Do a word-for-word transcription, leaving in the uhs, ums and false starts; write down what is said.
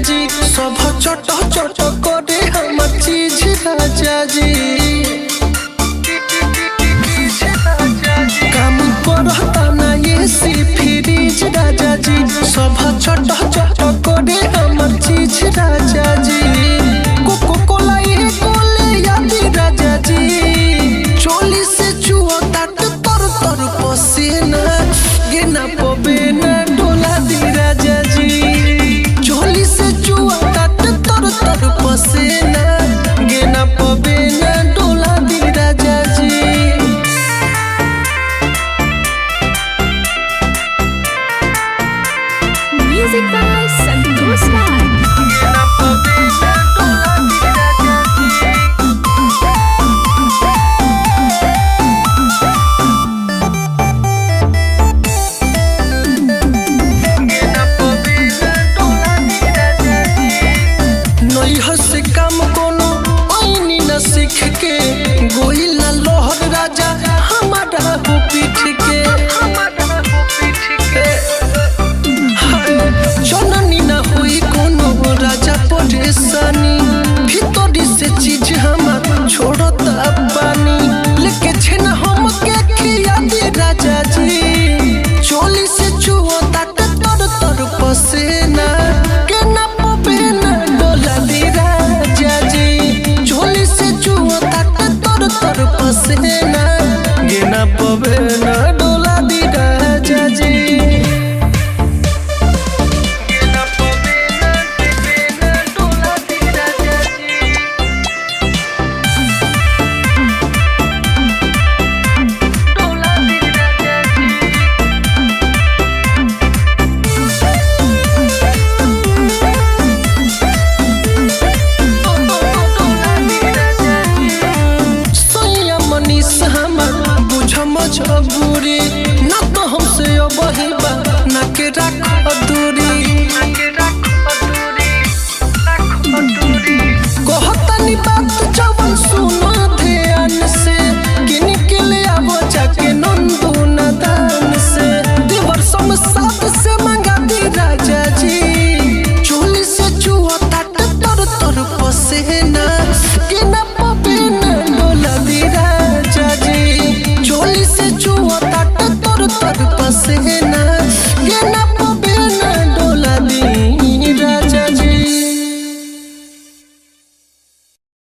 जी सब चट चट करे हमर चीज राजा जी काम करता ना ये सी फ्रिज राजा जी सब चट चट करे हमर चीज राजा जी कोको कोला ये कोले यादी राजा जी चोली से चुआ तात तर तर पसीना गिना पबे ना डोला दी राजा जी चोली से चुआ तात तर तर पसीना गिना पबे ना डोला दी राजा जी Music by Santosh Raj. से काम कोनो आईनी न सीख के गोइल न लोहर राजा हमारा हो पीठ के जननी न हुई कोनो राजा परेशानी भीतरी से चीज हमार छोड़ता पानी लेके छेना हम के खिया दे राजा जी चोली से चुआ तात तर तर पसेना के ना पबे ना डोला दी राजा जी चोली से चुआ तात तर तर पसेना के ना पबे ना डोला दी राजा जी मजबूरी ना तो हमसे बहिबा ना के राख दूरी कहतनी बात जवन सुनो ध्यान से किन के ले आवो जाके नंदू नदान से देवर सम साथ से मंगा दी राजा जी चोली से चुआ तात तर तर पसेना के ना पबे ना डोला दी राजा जी चोली से चुआ तात तर तर पसेना ये ना